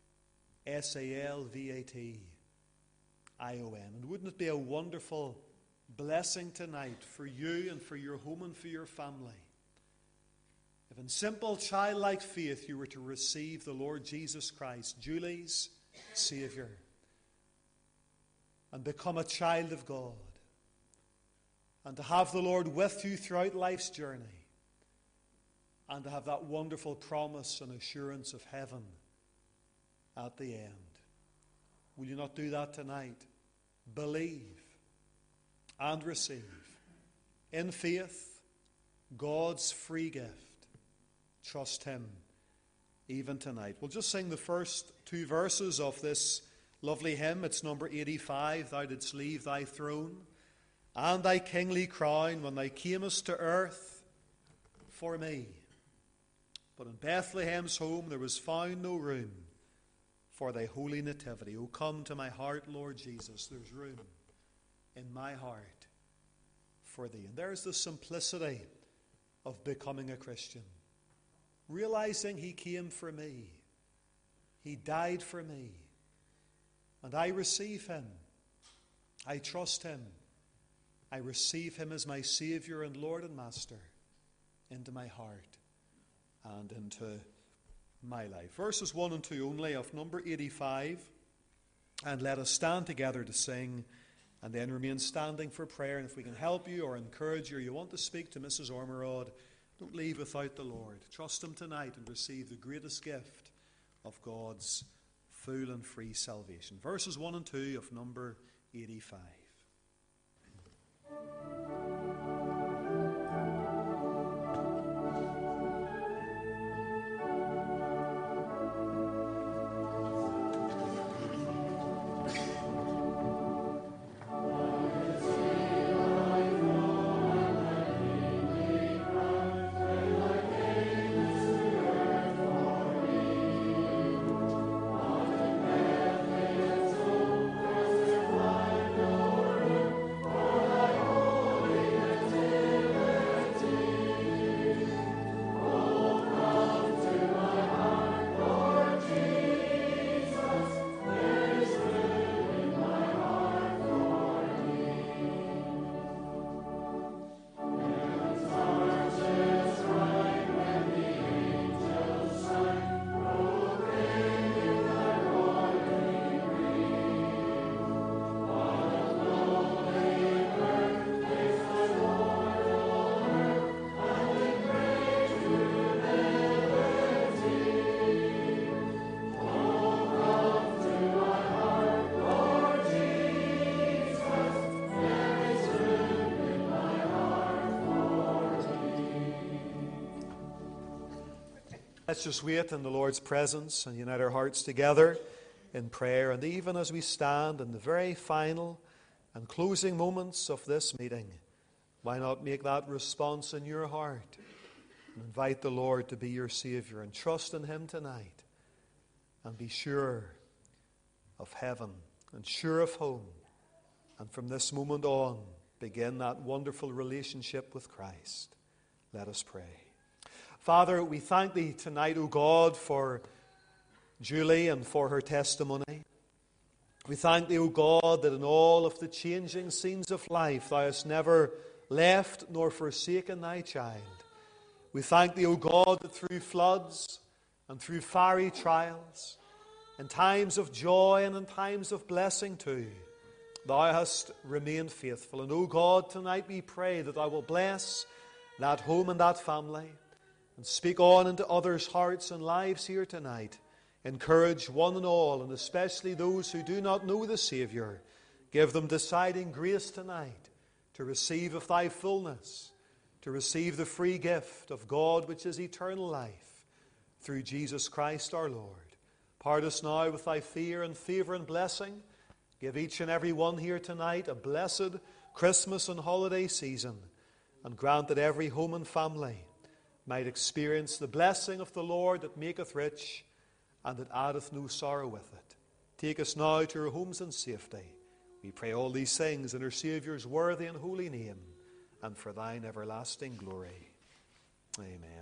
SALVATION. And wouldn't it be a wonderful blessing tonight for you and for your home and for your family, if in simple childlike faith you were to receive the Lord Jesus Christ, Julie's Savior, and become a child of God, and to have the Lord with you throughout life's journey, and to have that wonderful promise and assurance of heaven at the end. Will you not do that tonight? Believe and receive in faith God's free gift. Trust him even tonight. We'll just sing the first two verses of this lovely hymn. It's number 85. Thou didst leave thy throne and thy kingly crown when thou camest to earth for me. But in Bethlehem's home there was found no room for thy holy nativity. O come to my heart, Lord Jesus. There's room in my heart for thee. And there's the simplicity of becoming a Christian. Realizing he came for me. He died for me. And I receive him. I trust him. I receive him as my Savior and Lord and Master into my heart and into my life. Verses 1 and 2 only of number 85. And let us stand together to sing and then remain standing for prayer. And if we can help you or encourage you, or you want to speak to Mrs. Ormerod, don't leave without the Lord. Trust him tonight and receive the greatest gift of God's full and free salvation. Verses 1 and 2 of number 85. Let's just wait in the Lord's presence and unite our hearts together in prayer. And even as we stand in the very final and closing moments of this meeting, why not make that response in your heart and invite the Lord to be your Savior and trust in him tonight and be sure of heaven and sure of home. And from this moment on, begin that wonderful relationship with Christ. Let us pray. Father, we thank thee tonight, O God, for Julie and for her testimony. We thank thee, O God, that in all of the changing scenes of life, thou hast never left nor forsaken thy child. We thank thee, O God, that through floods and through fiery trials, in times of joy and in times of blessing too, thou hast remained faithful. And, O God, tonight we pray that thou will bless that home and that family, and speak on into others' hearts and lives here tonight. Encourage one and all, and especially those who do not know the Savior. Give them deciding grace tonight to receive of thy fullness, to receive the free gift of God, which is eternal life, through Jesus Christ our Lord. Part us now with thy fear and favour and blessing. Give each and every one here tonight a blessed Christmas and holiday season, and grant that every home and family might experience the blessing of the Lord that maketh rich and that addeth no sorrow with it. Take us now to our homes in safety. We pray all these things in our Saviour's worthy and holy name, and for thine everlasting glory. Amen.